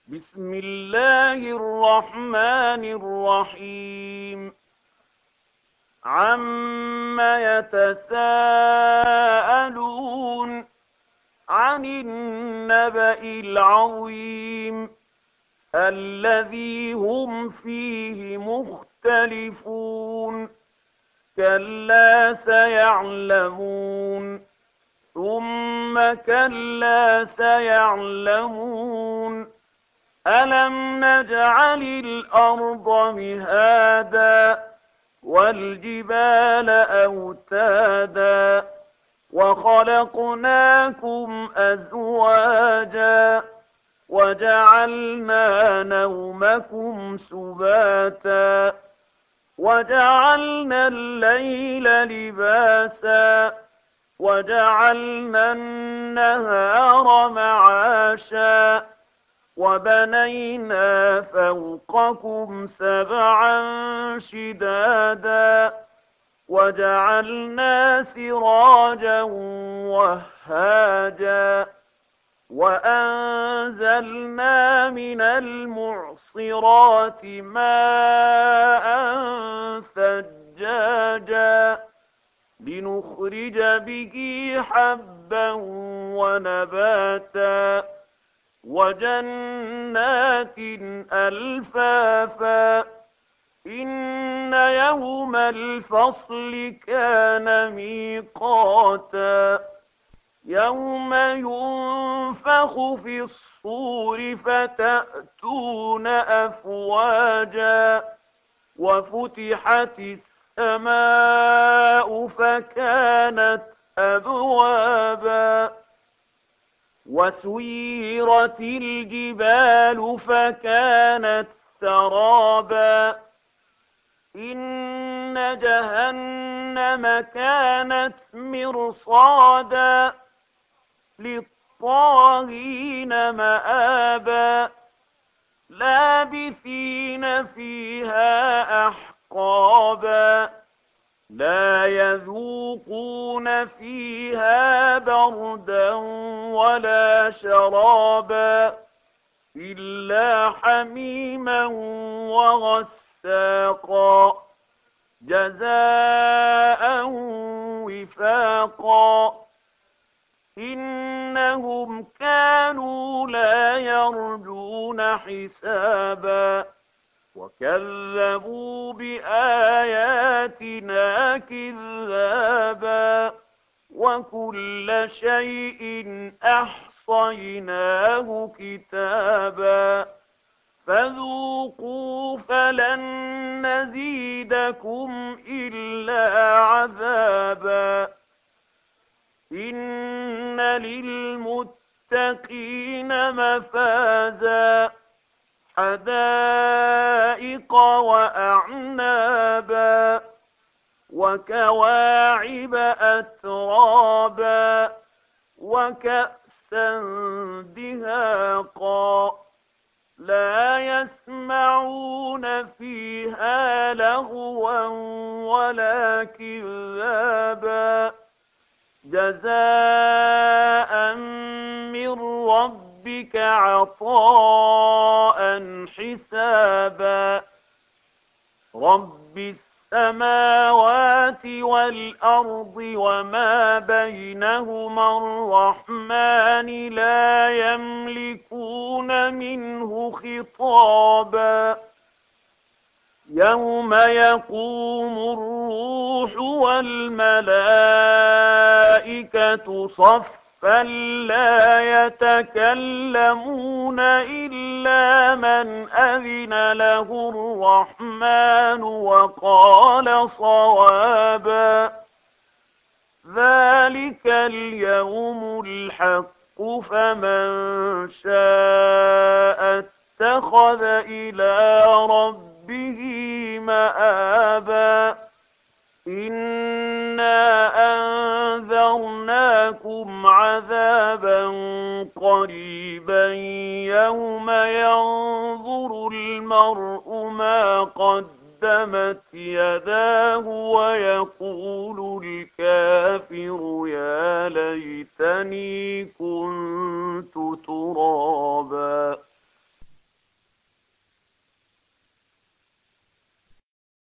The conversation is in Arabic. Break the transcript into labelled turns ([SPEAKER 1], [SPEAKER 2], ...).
[SPEAKER 1] بسم الله الرحمن الرحيم عم يتساءلون عن النبأ العظيم الذي هم فيه مختلفون كلا سيعلمون ثم كلا سيعلمون ألم نجعل الأرض مهادا والجبال أوتادا وخلقناكم أزواجا وجعلنا نومكم سباتا وجعلنا الليل لباسا وجعلنا النهار معاشا وبنينا فوقكم سبعا شدادا وجعلنا سراجا وهاجا وأنزلنا من المعصرات ماء ثجاجا لنخرج به حبا ونباتا وجنات ألفافا إن يوم الفصل كان ميقاتا يوم ينفخ في الصور فتأتون أفواجا وفتحت السماء فكانت أبوابا وسيرت الجبال فكانت سرابا إن جهنم كانت مرصادا للطاغين مآبا لابثين فيها أحقابا لا يذوقون فيها بردا ولا شرابا إلا حميما وغساقا جزاء وفاقا إنهم كانوا لا يرجون حسابا وكذبوا بآياتنا كذابا وكل شيء أحصيناه كتابا فذوقوا فلن نزيدكم إلا عذابا إن للمتقين مفازا حدائق وأعنابا وكواعب أترابا وكأسا دهاقا لا يسمعون فيها لغوا ولا كذابا جزاء من ربك عطاء حسابا رب السماوات والأرض وما بينهما الرحمن لا يملكون منه خطابا يوم يقوم الروح والملائكة صفا لا يتكلمون إلا من أذن له الرحمن وقال صوابا ذلك اليوم الحق فمن شاء اتخذ إلى ربه مآبا إنا أنذرناكم عذابا قريبا يوم ينظر المرء ما قدمت يداه ويقول الكافر يا ليتني كنت ترابا